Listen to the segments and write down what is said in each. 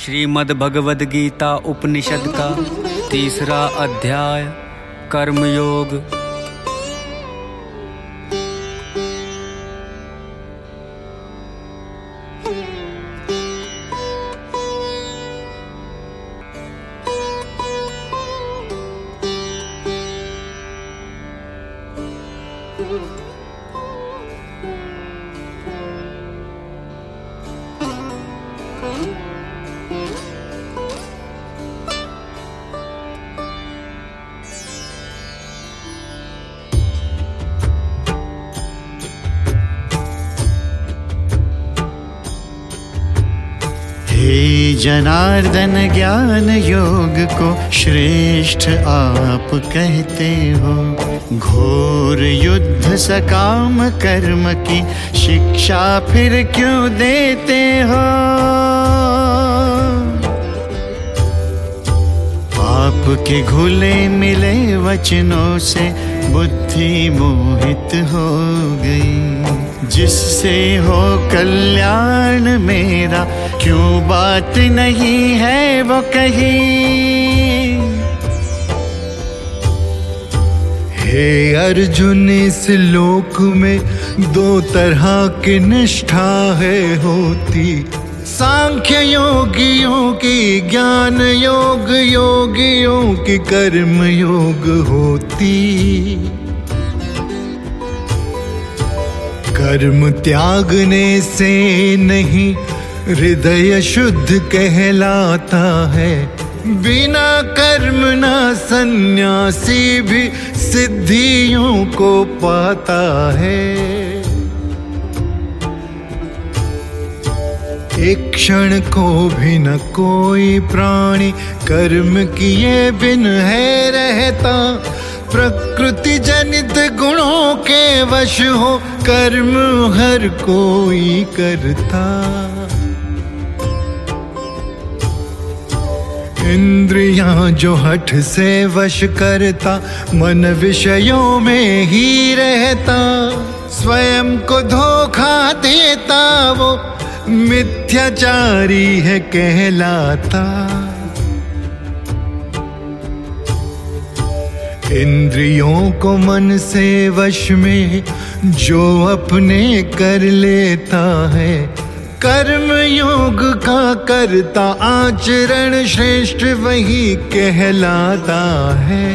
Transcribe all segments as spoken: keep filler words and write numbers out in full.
श्रीमद् भगवद गीता उपनिषद का तीसरा अध्याय कर्मयोग। हे जनार्दन, ज्ञान योग को श्रेष्ठ आप कहते हो। घोर युद्ध सकाम कर्म की शिक्षा फिर क्यों देते हो। आपके घुले मिले वचनों से बुद्धि मोहित हो गई। जिससे हो कल्याण मेरा क्यों बात नहीं है वो कही। हे अर्जुन, इस लोक में दो तरह की निष्ठा है होती। सांख्य योगियों की ज्ञान योग, योगियों की कर्म योग होती। कर्म त्यागने से नहीं हृदय शुद्ध कहलाता है। बिना कर्म ना सन्यासी भी सिद्धियों को पाता है। एक क्षण को भी न कोई प्राणी कर्म किए बिन है रहता। प्रकृति जनित गुणों के वश हो कर्म हर कोई करता। इंद्रियां जो हठ से वश करता, मन विषयों में ही रहता। स्वयं को धोखा देता वो मिथ्याचारी है कहलाता। इंद्रियों को मन से वश में जो अपने कर लेता है। कर्म योग का करता, आचरण श्रेष्ठ वही कहलाता है।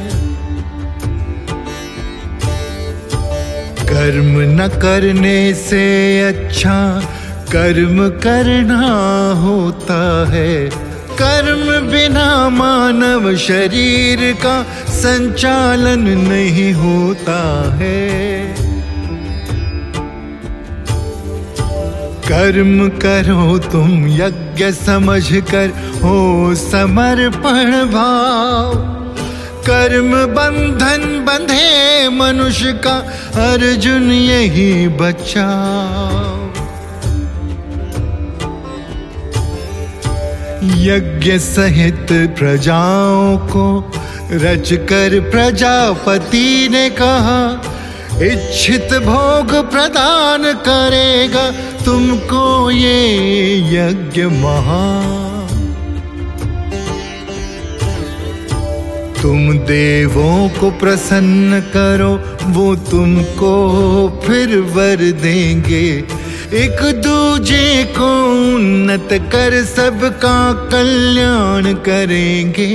कर्म न करने से अच्छा कर्म करना होता है। कर्म बिना मानव शरीर का संचालन नहीं होता है। कर्म करो तुम यज्ञ समझकर, हो समर्पण भाव। कर्म बंधन बंधे मनुष्य का, अर्जुन यही बचाओ। यज्ञ सहित प्रजाओं को रचकर प्रजापति ने कहा, इच्छित भोग प्रदान करेगा तुमको ये यज्ञ महा। तुम देवों को प्रसन्न करो, वो तुमको फिर वर देंगे। एक दूजे को उन्नत कर सबका कल्याण करेंगे।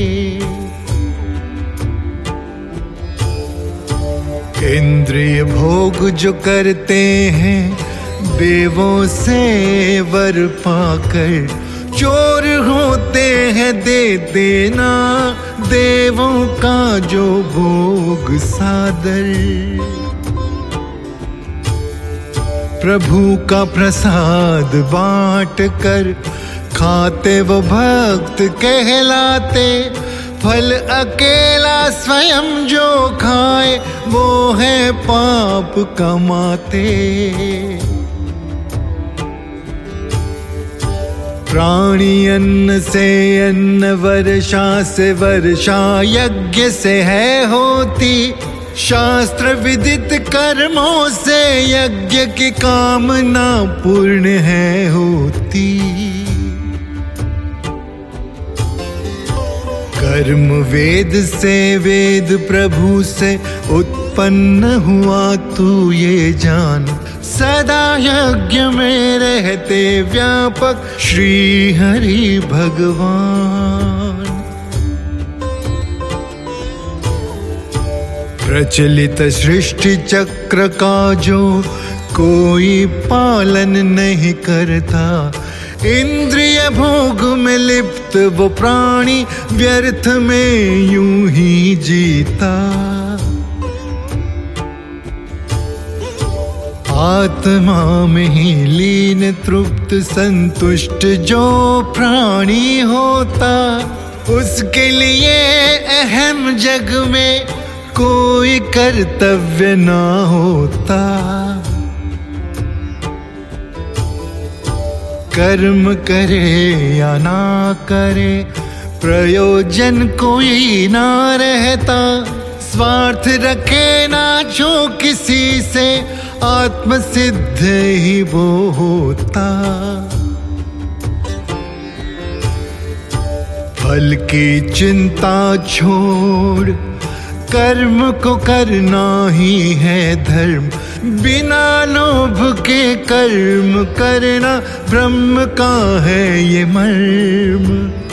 इंद्रिय भोग जो करते हैं, देवों से वर पाकर चोर होते हैं दे देना देवों का जो भोग सादर। प्रभु का प्रसाद बांट कर खाते वो भक्त कहलाते। फल अकेला स्वयं जो खाए, वो है पाप कमाते। प्राणी अन्न से अन्न, वर्षा से वर्षा यज्ञ से है होती। शास्त्र विदित कर्मों से यज्ञ की कामना पूर्ण है होती। कर्म वेद से, वेद प्रभु से उत्पन्न हुआ तू ये जान। सदा यज्ञ में रहते व्यापक श्री हरि भगवान। प्रचलित सृष्टि चक्र का जो कोई पालन नहीं करता, इंद्रिय भोग में लिप्त वो प्राणी व्यर्थ में यूं ही जीता। आत्मा में ही लीन तृप्त संतुष्ट जो प्राणी होता, उसके लिए अहम जग में कोई कर्तव्य ना होता। कर्म करे या ना करे प्रयोजन कोई ना रहता। स्वार्थ रखे ना जो किसी से, आत्म सिद्ध ही वो होता। फल की चिंता छोड़ कर्म को करना ही है धर्म। बिना लोभ के कर्म करना ब्रह्म का है ये मर्म।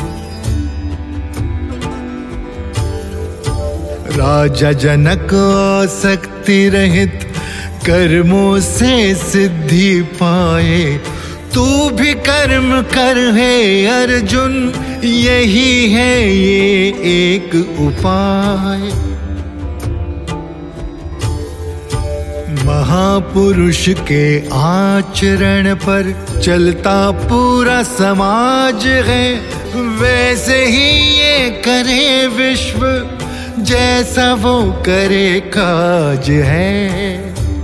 राजा जनक आसक्ति रहित कर्मों से सिद्धि पाए। तू भी कर्म कर हे अर्जुन, यही है ये एक उपाय। महापुरुष के आचरण पर चलता पूरा समाज है। वैसे ही ये करे विश्व, जैसा वो करे काज है।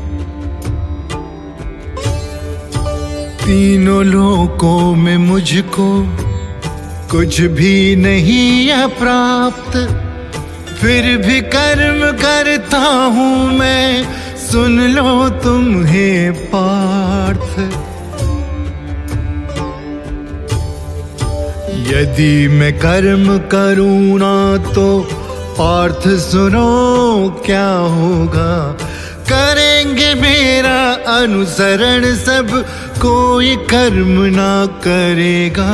तीनों लोकों में मुझको कुछ भी नहीं अप्राप्त, फिर भी कर्म करता हूँ मैं। सुन लो तुम्हें पार्थ, यदि मैं कर्म करूँ ना तो पार्थ सुनो क्या होगा। करेंगे मेरा अनुसरण सब, कोई कर्म ना करेगा।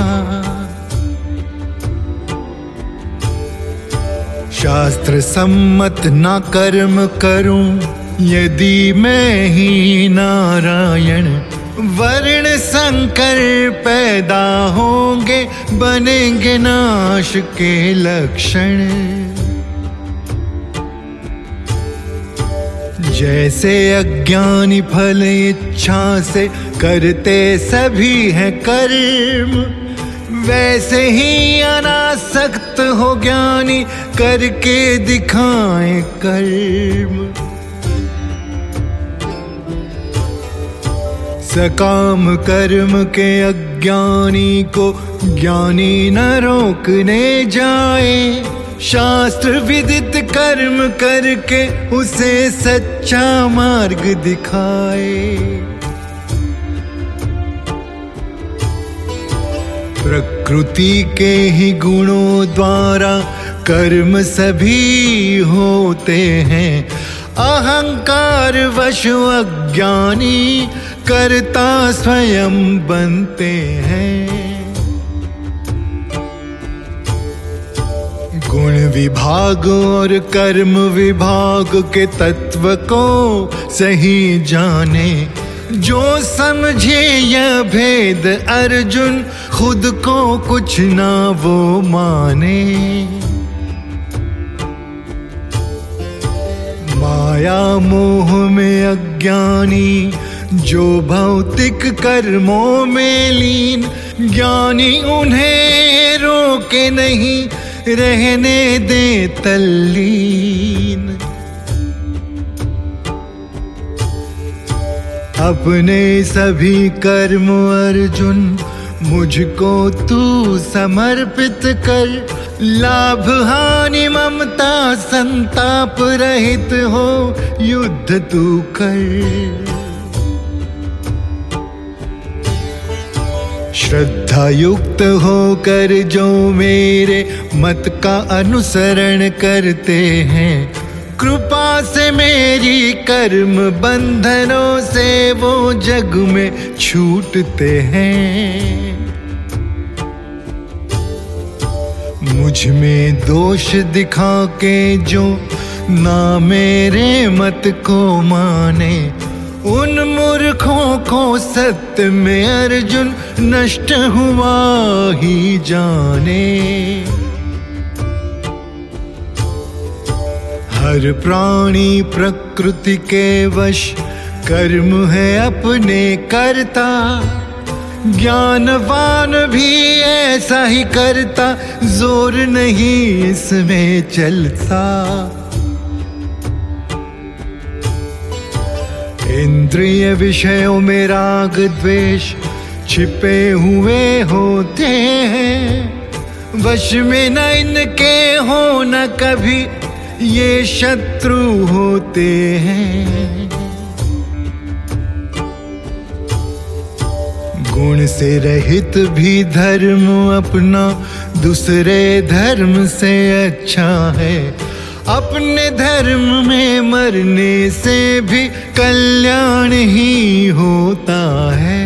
शास्त्र सम्मत ना कर्म करूं यदि मैं ही नारायण। वर्ण संकर पैदा होंगे, बनेंगे नाश के लक्षण। जैसे अज्ञानी फल इच्छा से करते सभी हैं कर्म, वैसे ही अनासक्त हो ज्ञानी करके दिखाएं कर्म। सकाम कर्म के अज्ञानी को ज्ञानी न रोकने जाए। शास्त्र विदित कर्म करके उसे सच्चा मार्ग दिखाए। प्रकृति के ही गुणों द्वारा कर्म सभी होते हैं। अहंकार वश अज्ञानी कर्ता स्वयं बनते हैं। गुण विभाग और कर्म विभाग के तत्व को सही जाने। जो समझे यह भेद अर्जुन, खुद को कुछ ना वो माने। माया मोह में अज्ञानी जो भौतिक कर्मों में लीन, ज्ञानी उन्हें रोके नहीं, रहने दे तल्लीन। अपने सभी कर्म अर्जुन मुझको तू समर्पित कर। लाभ हानि ममता संताप रहित हो युद्ध तू कर। श्रद्धा युक्त होकर जो मेरे मत का अनुसरण करते हैं, कृपा से मेरी कर्म बंधनों से वो जग में छूटते हैं। मुझ में दोष दिखा के जो ना मेरे मत को माने, उन मूर्खों को सत्य में अर्जुन नष्ट हुआ ही जाने। हर प्राणी प्रकृति के वश, कर्म है अपने करता, ज्ञानवान भी ऐसा ही करता, जोर नहीं इसमें चलता। इंद्रिय विषयों में राग द्वेष छिपे हुए होते हैं, वश में न इनके हो न कभी ये शत्रु होते हैं। गुण से रहित भी धर्म अपना दूसरे धर्म से अच्छा है, अपने धर्म में मरने से भी कल्याण ही होता है।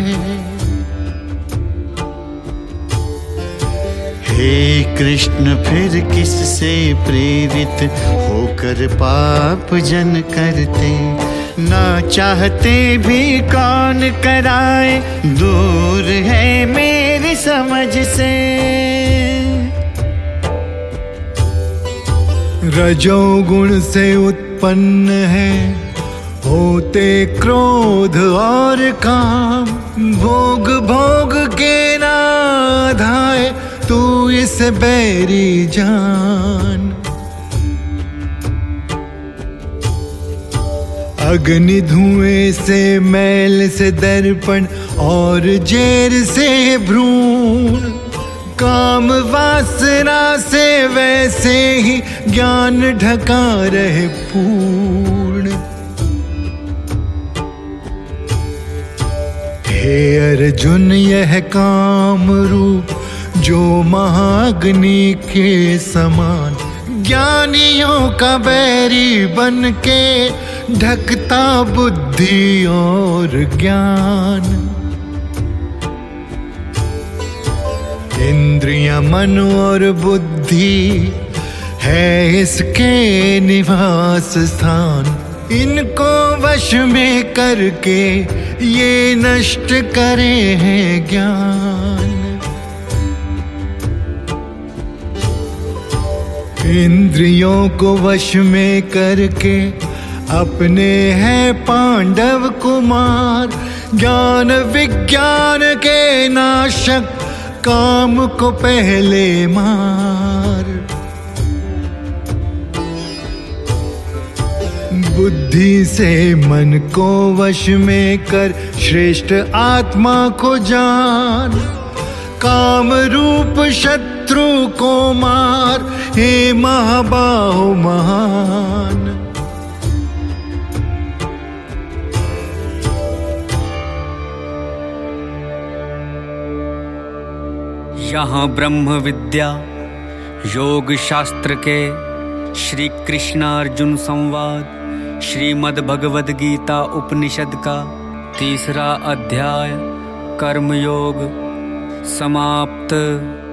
हे कृष्ण, फिर किससे प्रेरित होकर पाप जन करते, ना चाहते भी कौन कराए, दूर है मेरी समझ से। रजोगुण से उत्पन्न है होते क्रोध और काम, भोग भोग के ना धाए तू इस बैरी जान। अग्नि धुएं से मैल से दर्पण और जेर से भ्रूण, काम वासना से वैसे ही ज्ञान ढका रहे पूर्ण। हे अर्जुन, यह काम रूप जो महाअग्नि के समान, ज्ञानियों का बैरी बन के ढकता बुद्धि और ज्ञान। इंद्रियां, मन और बुद्धि है इसके निवास स्थान, इनको वश में करके ये नष्ट करे हैं ज्ञान। इंद्रियों को वश में करके अपने हैं पांडव कुमार, ज्ञान विज्ञान के नाशक काम को पहले मार। बुद्धि से मन को वश में कर श्रेष्ठ आत्मा को जान, काम रूप शत्रु को मार, हे महाबाहो महान। यहाँ ब्रह्म विद्या योग शास्त्र के श्री कृष्ण अर्जुन संवाद श्रीमद् भगवद गीता उपनिषद का तीसरा अध्याय कर्मयोग समाप्त।